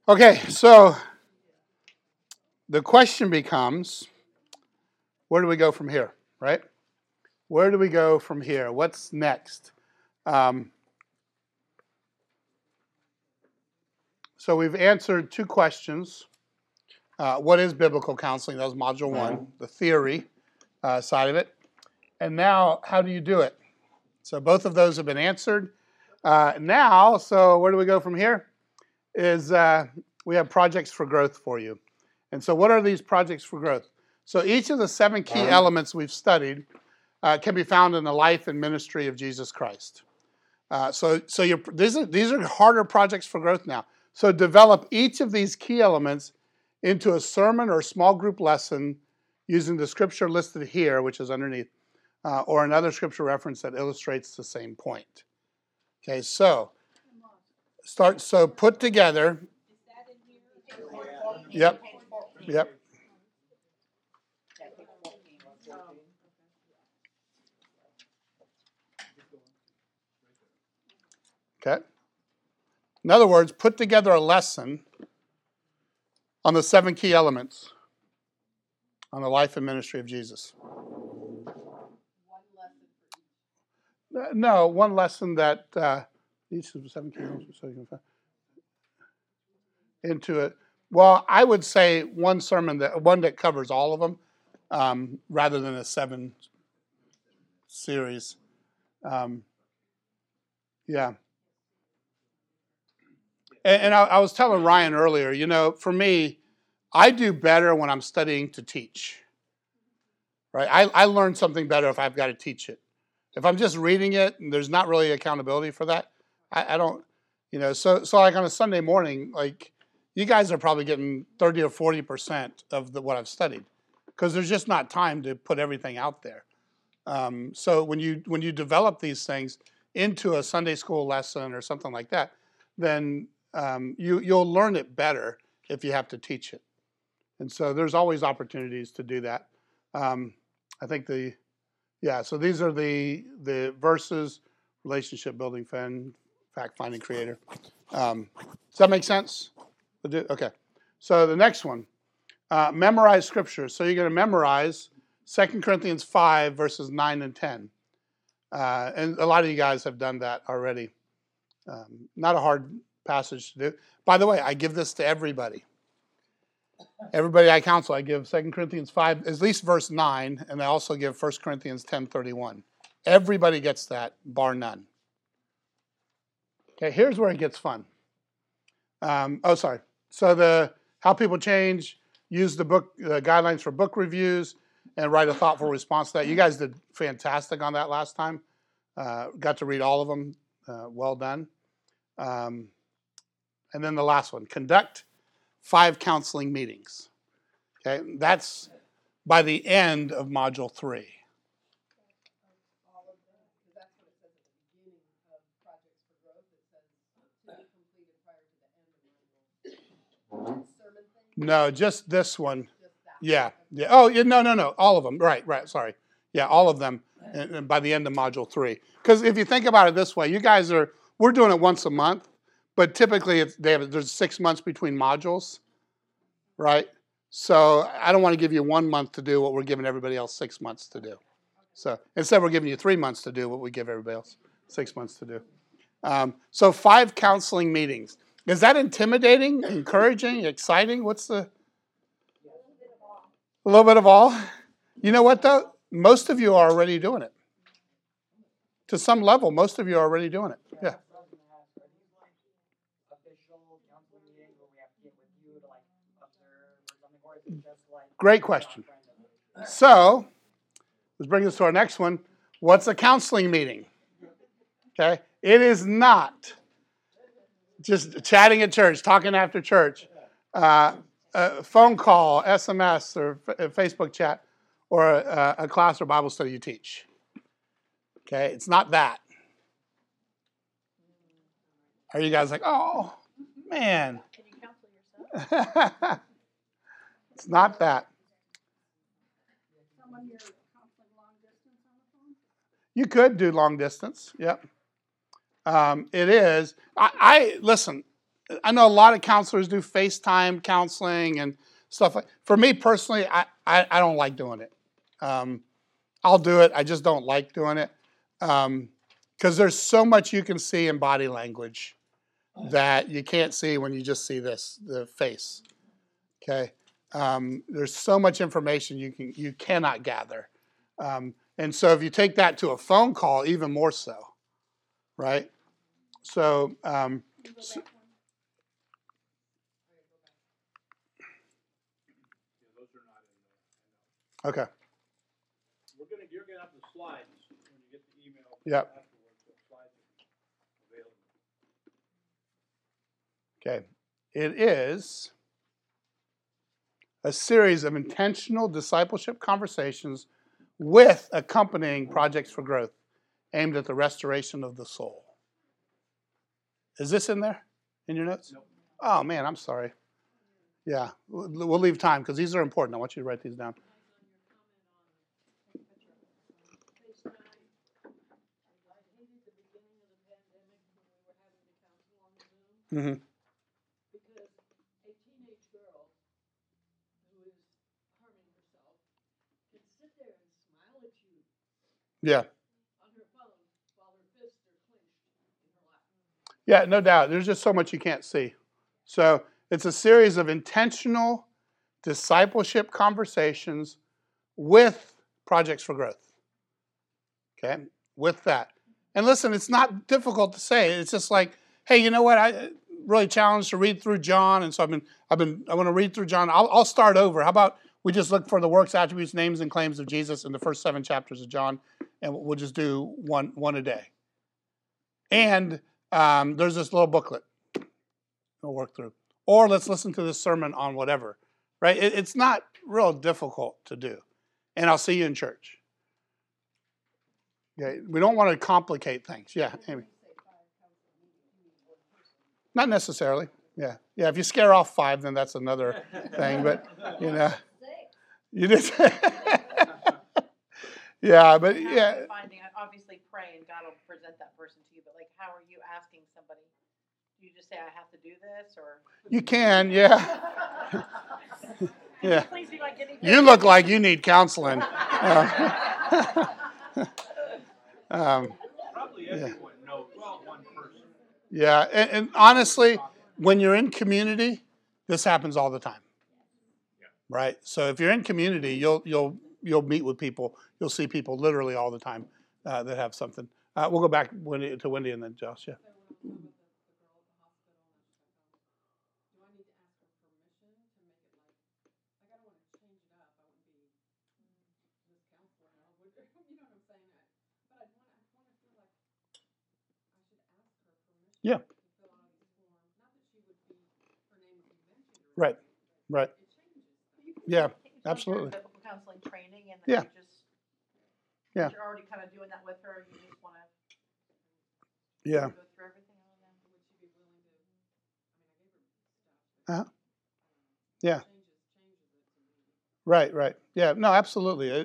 Okay, so the question becomes, where do we go from here, right? Where do we go from here? What's next? So we've answered two questions. What is biblical counseling? That was module one, the theory side of it. And now, how do you do it? So both of those have been answered. So where do we go from here? We have projects for growth for you. And so what are these projects for growth? So each of the 7 key elements we've studied can be found in the life and ministry of Jesus Christ. These are harder projects for growth now. So develop each of these key elements into a sermon or small group lesson using the scripture listed here, which is underneath, or another scripture reference that illustrates the same point. Okay, so put together. Yep. Okay. In other words, put together a lesson on the 7 key elements on the life and ministry of Jesus. No, one lesson that each of the 7 key elements into it. Well, I would say one that covers all of them, rather than a 7 series. Yeah. And I was telling Ryan earlier, for me, I do better when I'm studying to teach. Right? I learn something better if I've got to teach it. If I'm just reading it and there's not really accountability for that, I don't, so like on a Sunday morning, like you guys are probably getting 30 or 40% of what I've studied because there's just not time to put everything out there. So when you develop these things into a Sunday school lesson or something like that, then you'll learn it better if you have to teach it. And so there's always opportunities to do that. I think so these are the verses, relationship building, fact finding, creator. Does that make sense? Okay. So the next one, memorize scripture. So you're going to memorize 2 Corinthians 5, verses 9 and 10. And a lot of you guys have done that already. Not a hard passage to do. By the way, I give this to everybody. Everybody I counsel, I give 2 Corinthians 5, at least verse 9, and I also give 1 Corinthians 10:31. Everybody gets that, bar none. Okay, here's where it gets fun. So how people change, use the book guidelines for book reviews, and write a thoughtful response to that. You guys did fantastic on that last time. Got to read all of them. Well done. And then the last one, conduct 5 counseling meetings. Okay, that's by the end of module 3. No, just this one. Yeah. Oh, no. All of them. Right. Sorry. Yeah, all of them and by the end of module 3. Because if you think about it this way, we're doing it once a month, but typically there's 6 months between modules, right? So I don't want to give you 1 month to do what we're giving everybody else 6 months to do. So instead, we're giving you 3 months to do what we give everybody else 6 months to do. So 5 counseling meetings. Is that intimidating, encouraging, exciting? What's a little bit of all? You know what, though? Most of you are already doing it. To some level, most of you are already doing it. Yeah. Great question. So, let's bring us to our next one. What's a counseling meeting? Okay. It is not just chatting at church, talking after church, a phone call, SMS, or Facebook chat, or a class or Bible study you teach. Okay, it's not that. Are you guys like, oh, man? Can you counsel yourself? It's not that. Someone you're counseling long distance on the phone? You could do long distance, yep. It is. I listen. I know a lot of counselors do FaceTime counseling and stuff. For me personally, I don't like doing it. I'll do it. I just don't like doing it because there's so much you can see in body language that you can't see when you just see the face. Okay, there's so much information you cannot gather, and so if you take that to a phone call, even more so, right? So, okay. You're gonna have the slides when you get the email. Yep. Afterwards, the slides are available. Okay. It is a series of intentional discipleship conversations with accompanying projects for growth aimed at the restoration of the soul. Is this in there in your notes? Nope. Oh, man, I'm sorry. Yeah, we'll leave time because these are important. I want you to write these down. Mm-hmm. Because a teenage girl who is harming herself can sit there and smile at you Yeah. on her phone while her fists are clenched in her lap. Yeah, no doubt. There's just so much you can't see. So it's a series of intentional discipleship conversations with projects for growth. Okay, with that. And listen, it's not difficult to say. It's just like, hey, you know what? I really challenged to read through John, and so I want to read through John. I'll start over. How about we just look for the works, attributes, names, and claims of Jesus in the first 7 chapters of John, and we'll just do one a day. And there's this little booklet we'll work through. Or let's listen to this sermon on whatever, right? It's not real difficult to do. And I'll see you in church. Okay, we don't want to complicate things. Yeah, Amy. Not necessarily. Yeah. If you scare off 5, then that's another thing. But you did. Yeah, but yeah. Obviously, pray and God will present that person to you. But like, how are you asking somebody? Do you just say, "I have to do this," or? You can, yeah. Yeah. Please be like guinea pig. You look like you need counseling. Probably everyone knows one person. Yeah, and honestly, when you're in community, this happens all the time. Right? So if you're in community, you'll meet with people. You'll see people literally all the time that have something. We'll go back to Wendy and then Josh. Yeah. Yeah. Right. Yeah, absolutely. Biblical counseling training, and Yeah. you're already kind of doing that with her. You just want to Yeah. go through everything on them. Uh-huh. Yeah. Right. Yeah. No, absolutely.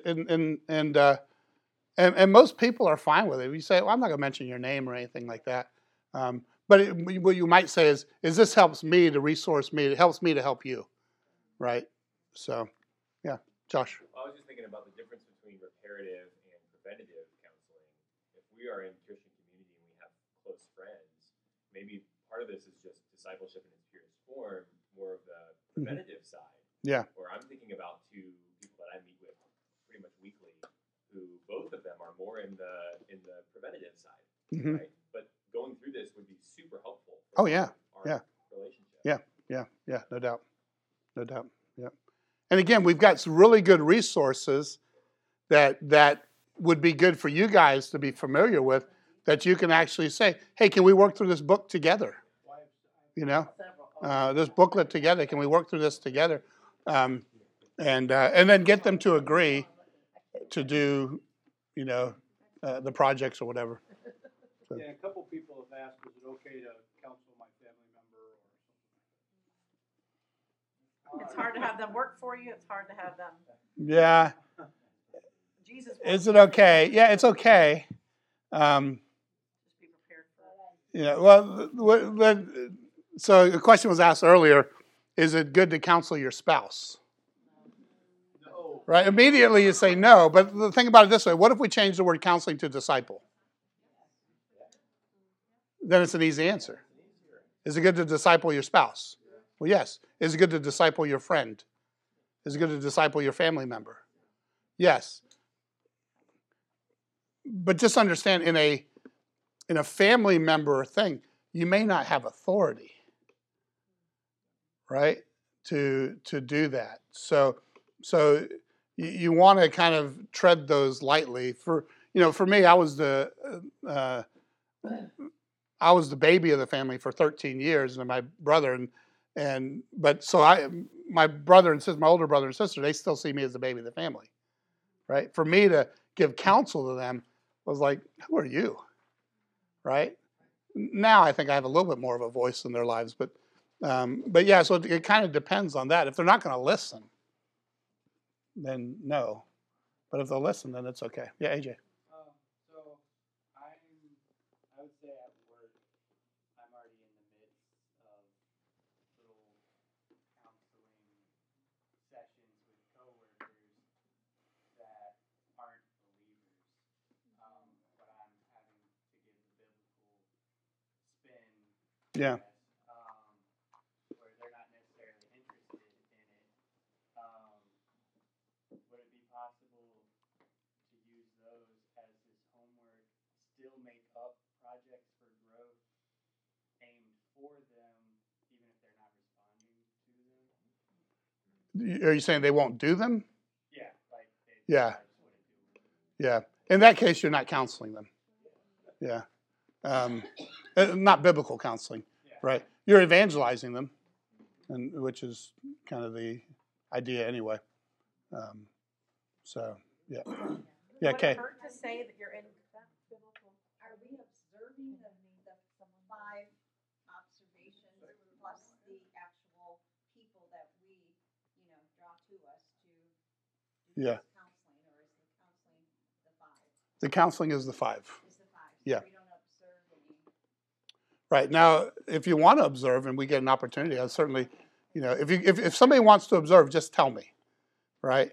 And most people are fine with it. You say, "Well, I'm not going to mention your name or anything like that." But what you might say is this helps me to resource me. It helps me to help you, right? So, yeah, Josh. I was just thinking about the difference between reparative and preventative counseling. If we are in Christian community and we have close friends, maybe part of this is just discipleship in its purest form, more of the preventative side. Yeah. Or I'm thinking about 2 people that I meet with pretty much weekly, who both of them are more in the preventative side, right? But going through this would be super helpful. Oh yeah. Our relationship. Yeah. No doubt. Yeah. And again, we've got some really good resources that would be good for you guys to be familiar with. That you can actually say, "Hey, can we work through this book together?" You know, this booklet together. Can we work through this together? And then get them to agree to do, the projects or whatever. So. Yeah, a couple people have asked, "Is it okay to counsel my family member?" It's hard to have them work for you. It's hard to have them. Yeah. Jesus. Is it okay? Yeah, it's okay. Just be prepared for it. Yeah. Well, So the question was asked earlier, is it good to counsel your spouse? No. Right? Immediately you say no, but think about it this way. What if we change the word counseling to disciple? Then it's an easy answer. Is it good to disciple your spouse? Well, yes. Is it good to disciple your friend? Is it good to disciple your family member? Yes. But just understand, in a family member thing, you may not have authority, right, to do that. So you want to kind of tread those lightly. For me, I was the baby of the family for 13 years, and my brother my brother and sister, my older brother and sister, they still see me as the baby of the family, right? For me to give counsel to them was like, who are you, right? Now I think I have a little bit more of a voice in their lives, but yeah, so it kind of depends on that. If they're not going to listen, then no. But if they'll listen, then it's okay. Yeah, AJ. So I would say at work, I'm already in the midst of little counseling sessions with coworkers that aren't believers. But I'm having to give the biblical spin. Yeah. Where they're not necessarily interested in it. Would it be possible to use those as his homework, still make up projects for growth aimed for them, even if they're not responding to them? Are you saying they won't do them? Yeah, like Yeah. just wouldn't do them. Yeah. In that case, you're not counseling them. Yeah. Not biblical counseling, right? You're evangelizing them, which is kind of the idea anyway. So, yeah. Yeah, Would Kay. it hurt to say that you're in Are we observing the 5 observations plus the actual people that we, draw to us to do Yeah. this counseling, or is the counseling the 5? The counseling is the 5. Is the 5? Yeah. So we don't observe any. Right. Now, if you want to observe and we get an opportunity, I'll certainly, if somebody wants to observe, just tell me. Right.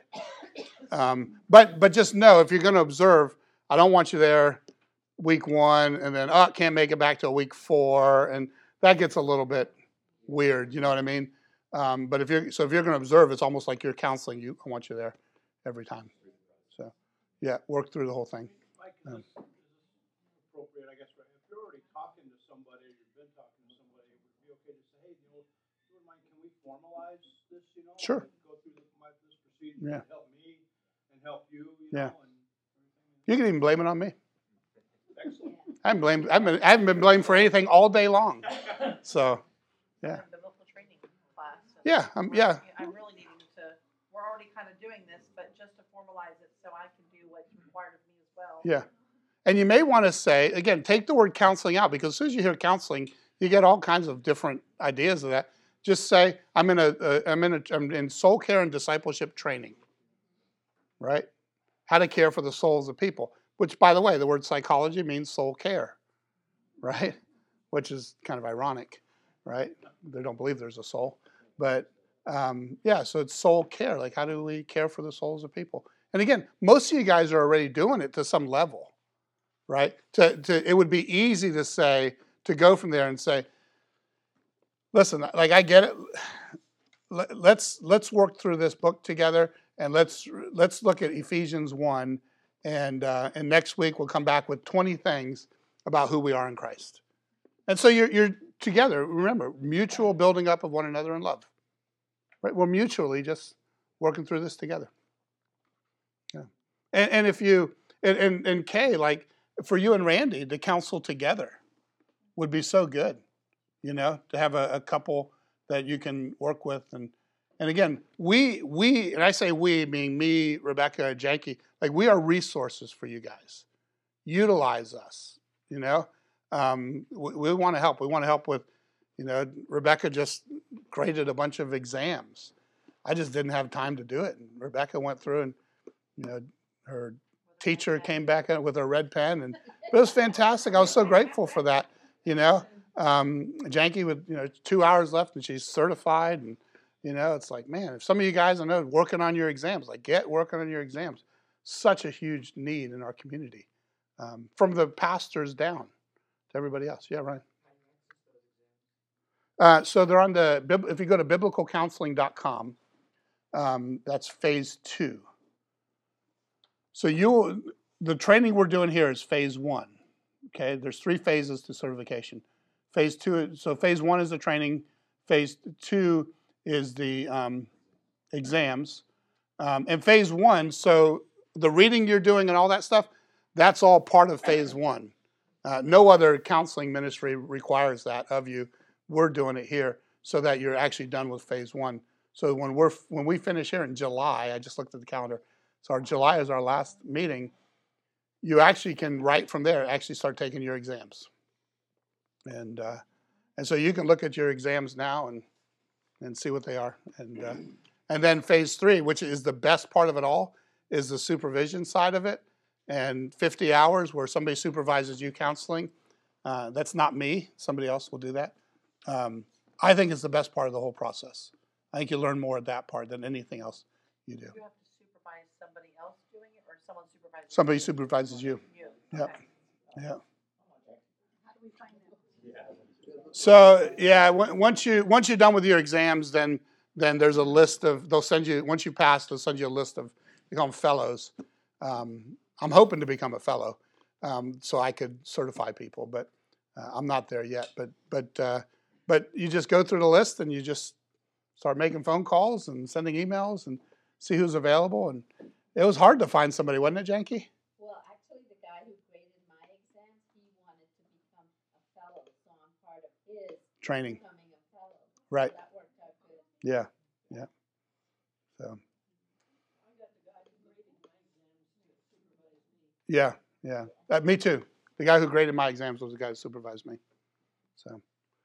But just know, if you're going to observe, I don't want you there week 1 and then, can't make it back till week 4. And that gets a little bit weird. You know what I mean? But if you're going to observe, it's almost like you're counseling. I want you there every time. So, yeah, work through the whole thing. Mike, is this appropriate, I guess, right? If you're already talking to somebody, or you've been talking to somebody, would it be okay to say, hey, Mike, can we formalize this, Sure. Go through this procedure Yeah. to help me and help you, Yeah. and everything? You can even blame it on me. Excellent. I haven't been blamed for anything all day long. So, yeah. biblical training class. and Yeah, yeah. I'm really needing to, we're already kind of doing this, but just to formalize it so I can do what's required of me as well. Yeah. And you may want to say, again, take the word counseling out, because as soon as you hear counseling, you get all kinds of different ideas of that. Just say, I'm in soul care and discipleship training, right? How to care for the souls of people, which, by the way, the word psychology means soul care, right? Which is kind of ironic, right? They don't believe there's a soul. But, so it's soul care. Like, how do we care for the souls of people? And again, most of you guys are already doing it to some level, right? It would be easy to go from there and say, listen, like, I get it. Let's work through this book together, and let's look at Ephesians 1, and next week we'll come back with 20 things about who we are in Christ. And so you're together. Remember, mutual building up of one another in love, right? We're mutually just working through this together. Yeah. And if you and Kay, like, for you and Randy to counsel together would be so good, to have a couple that you can work with. And again, we, and I say we, meaning me, Rebecca, and Janky, like, we are resources for you guys. Utilize us, we want to help. We want to help with, Rebecca just graded a bunch of exams. I just didn't have time to do it. And Rebecca went through, and, her teacher came back with her red pen, and it was fantastic. I was so grateful for that, Janky with 2 hours left and she's certified, and it's like, man, if some of you guys I know working on your exams, like get working on your exams. Such a huge need in our community, from the pastors down to everybody else. Yeah, Ryan. So they're on if you go to biblicalcounseling.com, that's phase 2. So the training we're doing here is phase 1. Okay, there's 3 phases to certification. Phase 2, so phase 1 is the training. Phase 2 is the exams. And phase 1, so the reading you're doing and all that stuff, that's all part of phase 1. No other counseling ministry requires that of you. We're doing it here so that you're actually done with phase 1. So when we finish here in July, I just looked at the calendar. So July is our last meeting. You actually can, right from there, actually start taking your exams. And so you can look at your exams now and see what they are. And then phase 3, which is the best part of it all, is the supervision side of it. And 50 hours where somebody supervises you counseling. That's not me. Somebody else will do that. I think it's the best part of the whole process. I think you learn more at that part than anything else you do. You have to supervise somebody else doing it, or someone supervises Somebody you? supervises you. Yep. Okay. Yeah. How do we find out? So yeah, once you're done with your exams, then there's a list of, they'll send you, once you pass, they'll send you a list of, become fellows. I'm hoping to become a fellow, so I could certify people, but I'm not there yet. But you just go through the list and you just start making phone calls and sending emails and see who's available. And it was hard to find somebody, wasn't it, Janky? Well, actually, the guy who graded my exams, he wanted to become a fellow, so I'm part of his Training. becoming a fellow. Right. So that worked out good. Yeah. Yeah. So. I got the guy who graded my exams to supervise me. Yeah. Yeah. Me too. The guy who graded my exams was the guy who supervised me. So.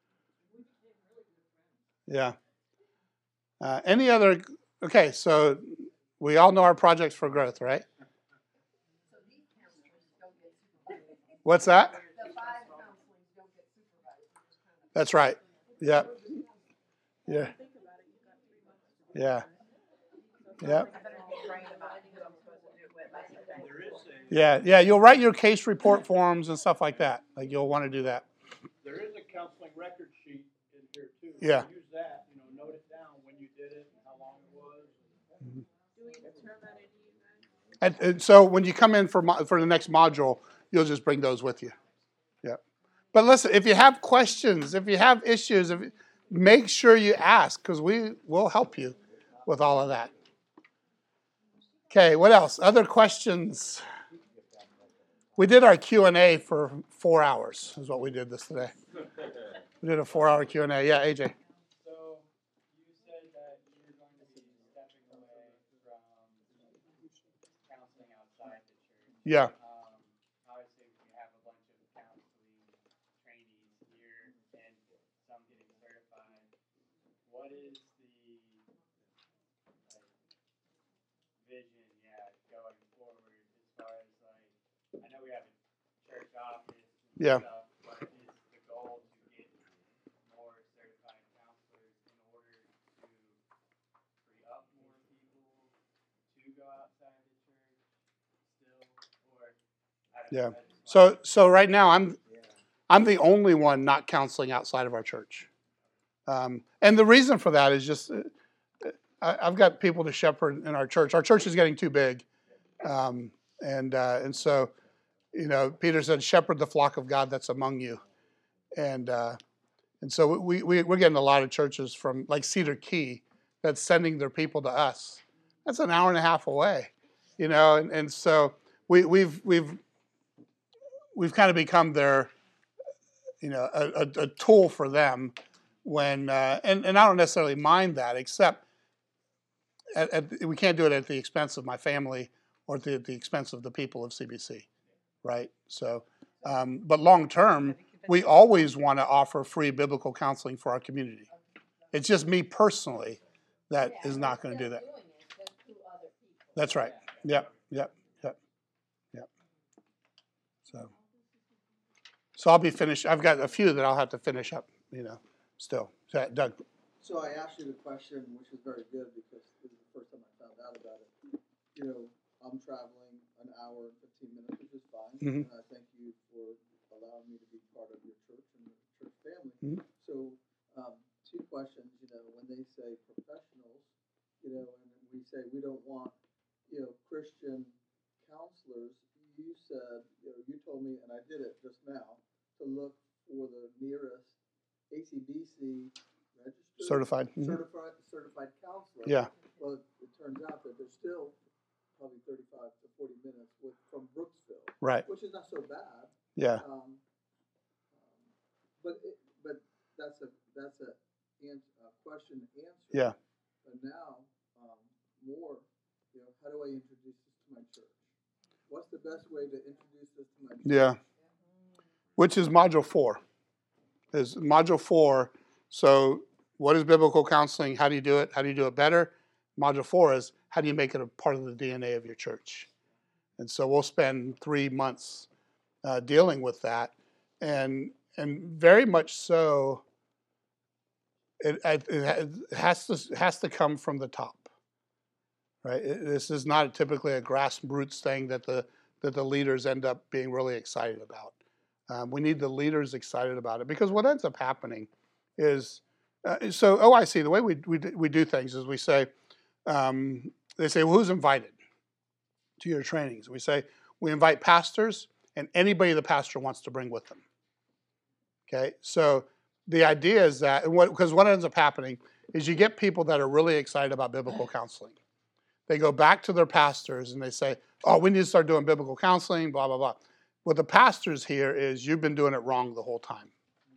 Yeah. Any other? Okay, so we all know our projects for growth, right? So these counselors don't get supervised. What's that? The 5 counselors don't get supervised. They're just kind of That's right. Yeah. Yeah. Yeah. Yeah. I better be trained about who I'm supposed to do it with. That's the thing. There is Yeah. You'll write your case report forms and stuff like that. Like you'll want to do that. there is a counseling record sheet in here too. Yeah. Use that, note it down when you did it and how long it was. Do we turn that into you guys? And so when you come in for the next module, you'll just bring those with you. Yeah. But listen, if you have questions, if you have issues, make sure you ask, because we will help you with all of that. Okay, what else? Other questions? We did our Q&A for 4 hours, is what we did this today. We did a 4-hour Q&A. Yeah, AJ. So you said that you're going to be stepping away from counseling outside the church. Yeah. Obviously, we have a bunch of counseling trainees here and some getting certified. What is the vision, going forward as far as I know we have a church office and Yeah. stuff, but is the goal to get more certified counselors in order to free up more people to go outside the church still, or I don't Yeah. know. I just wanna- So right now I'm the only one not counseling outside of our church, and the reason for that is just I've got people to shepherd in our church. Our church is getting too big, and so Peter said, "Shepherd the flock of God that's among you," and so we're getting a lot of churches from like Cedar Key that's sending their people to us. That's an hour and a half away, and so we've kind of become their, a tool for them when, and I don't necessarily mind that, except we can't do it at the expense of my family or at the expense of the people of CBC, right? So, but long term, we always want to offer free biblical counseling for our community. It's just me personally that is not going to do that. doing it just to other people. That's right. Yep. So I'll be finished. I've got a few that I'll have to finish up, still. Doug. So I asked you the question, which is very good because this is the first time I found out about it. I'm traveling an hour and 15 minutes, which is fine. Mhm. And I thank you for allowing me to be part of your church and the church family. Mhm. So, two questions, when they say professionals, and we say we don't want, Christian counselors, you said, you told me, and I did it just now, to look for the nearest ACBC registered Certified. Mhm. certified counselor. Yeah. Well, it turns out that there's still probably 35 to 40 minutes from Brooksville, Right. which is not so bad. Yeah. But that's a question to answer. Yeah. But now, more, how do I introduce this to my church? What's the best way to introduce this to my church? Yeah. Which is module 4. Is module 4. So what is biblical counseling? How do you do it? How do you do it better? Module 4 is how do you make it a part of the DNA of your church? And so we'll spend 3 months dealing with that, and very much so. It has to come from the top, right? This is not typically a grassroots thing that the leaders end up being really excited about. We need the leaders excited about it, because what ends up happening is so OIC, the way we do things is we say, they say, well, who's invited to your trainings? We say we invite pastors and anybody the pastor wants to bring with them. Okay, so the idea is that, because what ends up happening is you get people that are really excited about biblical counseling. They go back to their pastors and they say, oh, we need to start doing biblical counseling, blah, blah, blah. What the pastors hear is you've been doing it wrong the whole time.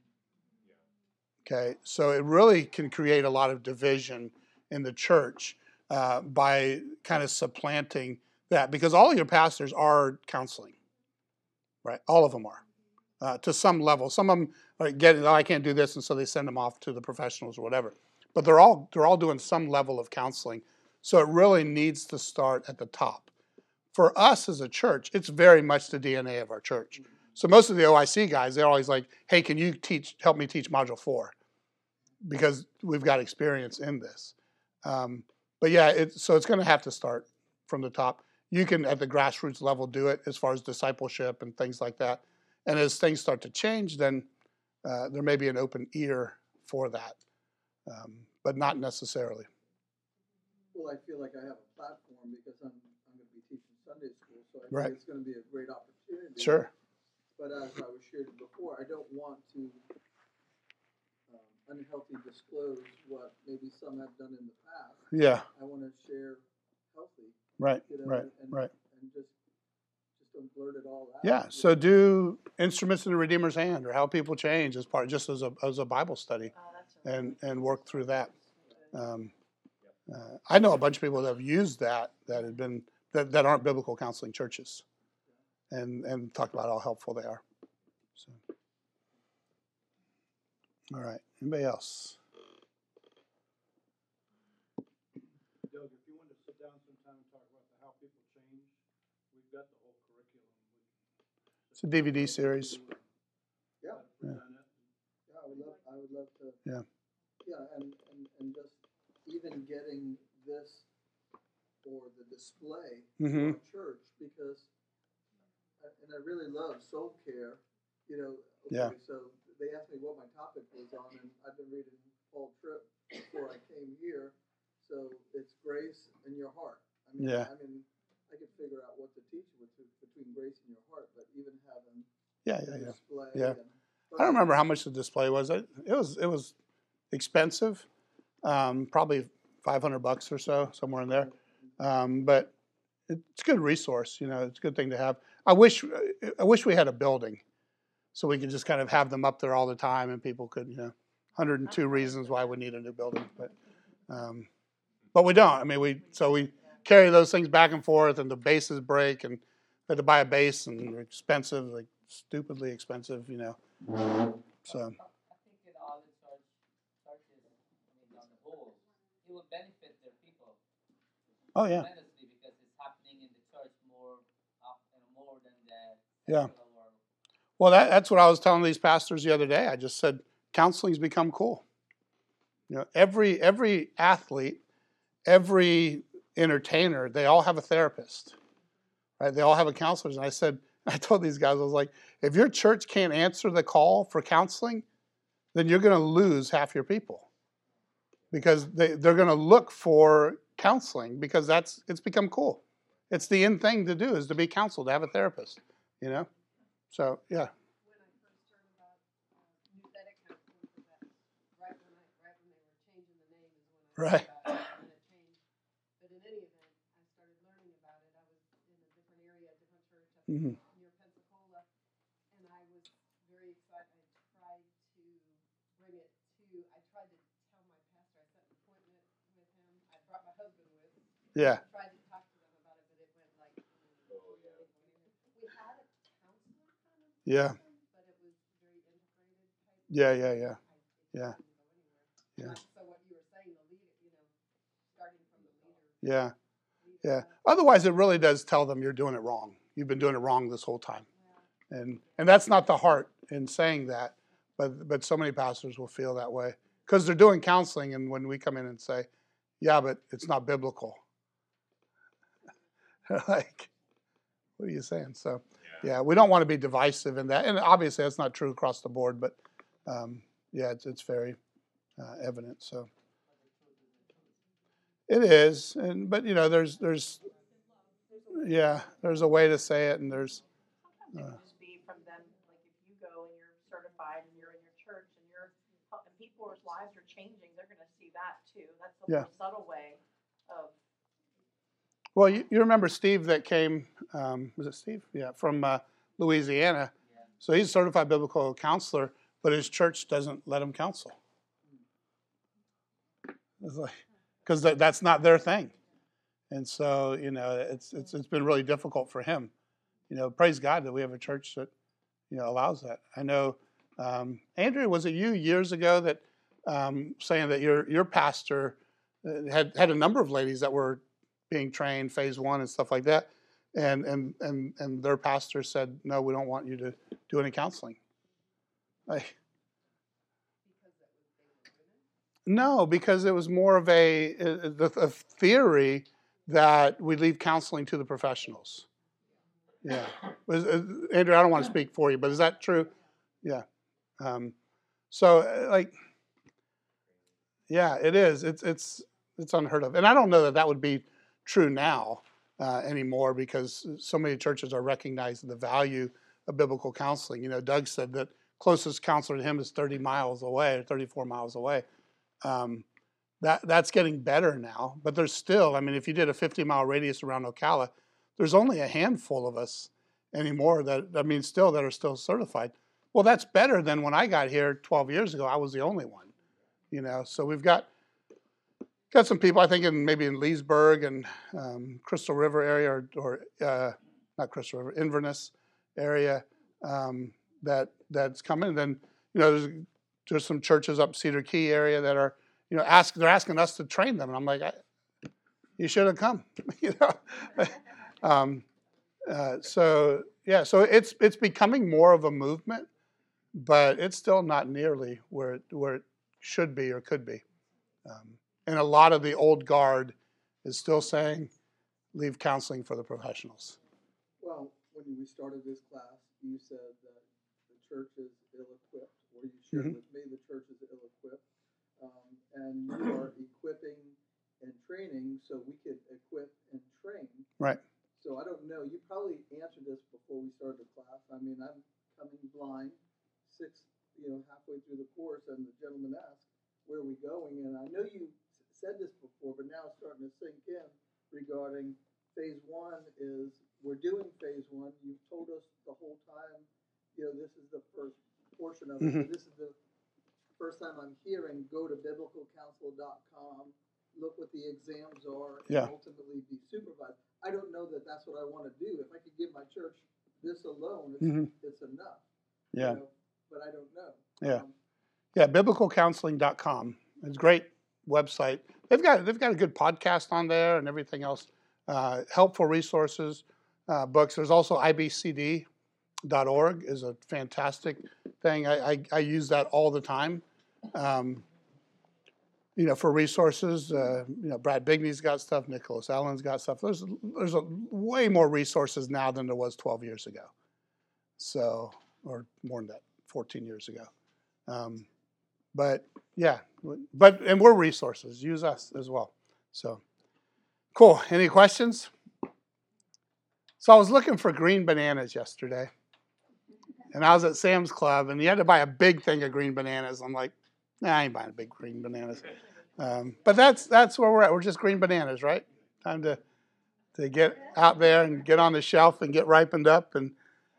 Okay, so it really can create a lot of division in the church by kind of supplanting that, because all your pastors are counseling, right? All of them are. To some level. Some of them are getting, oh, I can't do this, and so they send them off to the professionals or whatever. But they're all doing some level of counseling. So it really needs to start at the top. For us as a church, it's very much the DNA of our church. So most of the OIC guys, they're always like, hey, can you help me teach Module 4? Because we've got experience in this. But yeah, so it's going to have to start from the top. You can, at the grassroots level, do it as far as discipleship and things like that. And as things start to change, then there may be an open ear for that, but not necessarily. Well, I feel like I have a platform because I'm going to be teaching Sunday school, so I Right. think it's going to be a great opportunity. Sure. But as I was sharing before, I don't want to unhealthy disclose what maybe some have done in the past. Yeah. I want to share healthy. Right. And just don't blurt it all out. Yeah. So do Instruments in the Redeemer's Hand, or How People Change, as part, just as a Bible study, and work through that. I know a bunch of people that have used that have been that aren't biblical counseling churches, and talked about how helpful they are. So, all right. Anybody else? Doug, if you want to sit down sometime and talk about how people change, we've got the whole curriculum. It's a DVD series. Yeah. Yeah. I would love to. Yeah. Yeah, and just even getting this for the display Mm-hmm. for church, because and I really love soul care. Okay, Yeah. So they asked me what my topic was on, and I've been reading Paul Tripp before I came here. So it's grace in your heart. Yeah. I could figure out what to teach between grace and your heart, but even having Yeah. display. Yeah. I don't remember how much the display was. It was expensive, probably $500 or so, somewhere in there. But it's a good resource. It's a good thing to have. I wish we had a building, so we could just kind of have them up there all the time, and people could, 102 reasons why we need a new building, but we don't. We carry those things back and forth, and the bases break, and we had to buy a base, and they're expensive, like stupidly expensive, So. I think in all the churches, on the whole, it will benefit their people. Oh yeah. Tremendously, because it's happening in the church more than the Yeah. secular world. Well, that's what I was telling these pastors the other day. I just said counseling's become cool. You know, every athlete, every entertainer, they all have a therapist, right? They all have a counselor. And I told these guys, I was like, if your church can't answer the call for counseling, then you're going to lose half your people, because they're going to look for counseling because it's become cool. It's the in thing to do, is to be counseled, to have a therapist, you know? So, yeah. When I first heard about Nuthetic counseling, because that's right when they were changing the name is when I Right. heard about it, when it changed. But in any event, I started learning about it. I was in a different area, a different church up Mhm. near Pensacola, and I was very excited. I tried to bring it to. I tried to tell my pastor. I set an appointment with him. I brought my husband with. Yeah. I tried to talk to them about it, but it went like. We had a counselor kind of. Yeah. But it was very integrated type. Yeah. Yeah. It Yeah. didn't go anywhere. Yeah. So what you were saying, the leader, starting from the leader. Yeah. Yeah. leader Otherwise, it really does tell them you're doing it wrong. You've been doing it wrong this whole time. And that's not the heart in saying that, but so many pastors will feel that way because they're doing counseling, and when we come in and say, yeah, but it's not biblical. Like, what are you saying? So, yeah, we don't want to be divisive in that. And obviously that's not true across the board, but yeah, it's very evident. So it is. But you know, there's a way to say it, and there's Sometimes it could just be from them, like if you go and you're certified and you're in your church and and people's lives are changing, they're going to see that too. That's the more subtle way of. Well, you remember Steve that came, was it Steve? Yeah, from Louisiana. Yeah. So he's a certified biblical counselor, but his church doesn't let him counsel. It's like, because that's not their thing. And so, you know, it's been really difficult for him. You know, praise God that we have a church that, you know, allows that. I know, Andrew, was it you years ago that saying that your pastor had a number of ladies that were being trained phase 1 and stuff like that, and their pastor said, no, we don't want you to do any counseling. Like, no, because it was more of a theory that we leave counseling to the professionals. Yeah, Andrew, I don't want to speak for you, but is that true? Yeah. So like, yeah, it is. It's unheard of, and I don't know that would be true now anymore, because so many churches are recognizing the value of biblical counseling. You know, Doug said that closest counselor to him is 30 miles away, or 34 miles away. That's getting better now, but there's still, I mean, if you did a 50-mile radius around Ocala, there's only a handful of us anymore that are still certified. Well, that's better than when I got here 12 years ago. I was the only one, you know. So we've got some people, I think, maybe in Leesburg and Crystal River area, or not Crystal River, Inverness area, that's coming. And then, you know, there's some churches up Cedar Key area that are, you know, they're asking us to train them, and I'm like, you should have come, you know. So yeah, so it's becoming more of a movement, but it's still not nearly where it should be or could be. And a lot of the old guard is still saying, leave counseling for the professionals. Well, when we started this class, you said that the church is ill-equipped, or you shared with me the church is ill-equipped, and you are equipping and training so we could equip and train. Right. So I don't know, you probably answered this before we started the class. I mean, I'm coming blind, halfway through the course, and the gentleman asked, where are we going? And I know you said this before, but now it's starting to sink in regarding phase 1 is, we're doing phase 1. You've told us the whole time, you know, this is the first portion of it. Mm-hmm. So this is the first time I'm hearing, go to biblicalcounsel.com, look what the exams are, and ultimately be supervised. I don't know that that's what I want to do. If I could give my church this alone, it's enough. Yeah. You know, but I don't know. Yeah. Yeah, biblicalcounseling.com. It's a great website. They've got a good podcast on there and everything else. Helpful resources, books. There's also IBCD .org is a fantastic thing. I use that all the time, for resources. Brad Bigney's got stuff. Nicholas Allen's got stuff. There's way more resources now than there was 12 years ago. So, or more than that, 14 years ago. But we're resources. Use us as well. So, cool. Any questions? So I was looking for green bananas yesterday. And I was at Sam's Club, and you had to buy a big thing of green bananas. I'm like, nah, I ain't buying big green bananas. But that's where we're at. We're just green bananas, right? Time to get out there and get on the shelf and get ripened up. And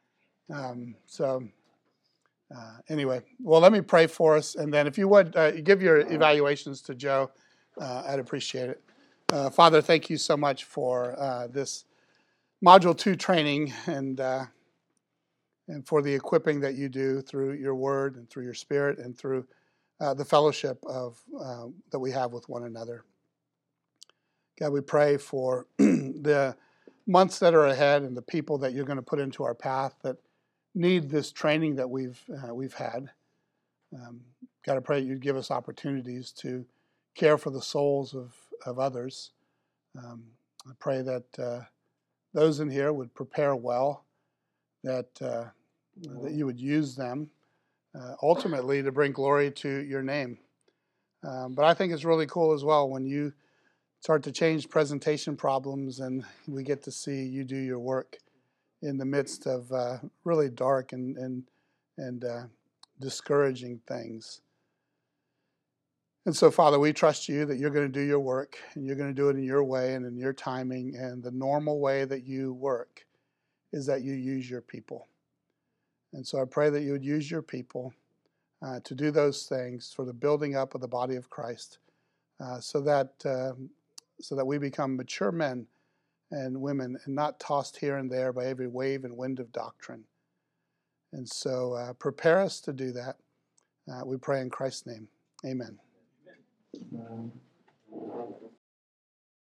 anyway, well, let me pray for us. And then if you would, give your evaluations to Joe, I'd appreciate it. Father, thank you so much for this Module 2 training and for the equipping that you do through your word and through your spirit and through the fellowship of that we have with one another. God, we pray for the months that are ahead and the people that you're going to put into our path that need this training that we've had. God, I pray you'd give us opportunities to care for the souls of others. I pray that those in here would prepare well, that you would use them ultimately to bring glory to your name. But I think it's really cool as well when you start to change presentation problems and we get to see you do your work in the midst of really dark and discouraging things. And so, Father, we trust you that you're going to do your work and you're going to do it in your way and in your timing. And the normal way that you work is that you use your people. And so I pray that you would use your people to do those things for the building up of the body of Christ, so that we become mature men and women and not tossed here and there by every wave and wind of doctrine. And so prepare us to do that. We pray in Christ's name. Amen.